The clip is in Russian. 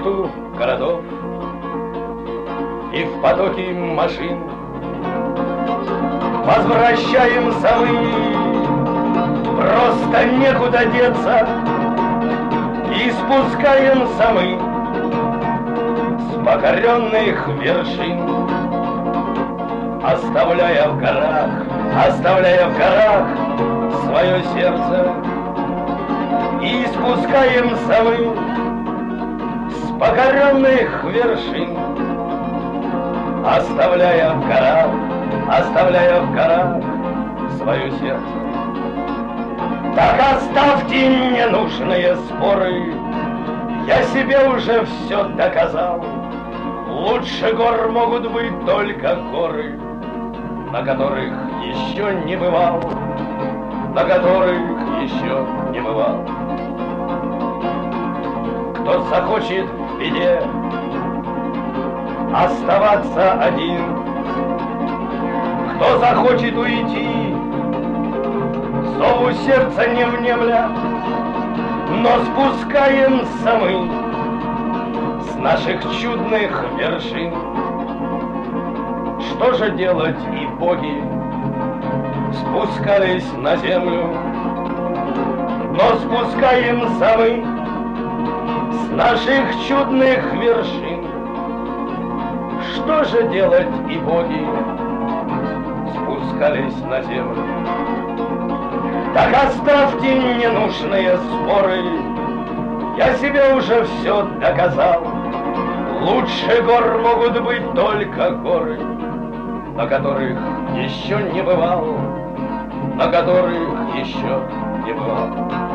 суету городов и в потоке машин возвращаемся мы, просто некуда деться, и спускаемся мы с покоренных вершин, оставляя в горах свое сердце, и спускаемся мы с покоренных вершин, оставляя в горах свое сердце. Так оставьте ненужные споры, я себе уже все доказал. Лучше гор могут быть только горы, на которых еще не бывал, на которых еще не бывал. Кто захочет в беде оставаться один, кто захочет уйти, зову сердца не внемля, но спускаемся мы с наших чудных вершин. Что же делать, и боги спускались на землю, но спускаемся мы с наших чудных вершин. Что же делать, и боги спускались на землю? Так оставьте ненужные споры, я себе уже все доказал. Лучше гор могут быть только горы, на которых еще не бывал, на которых еще не бывал.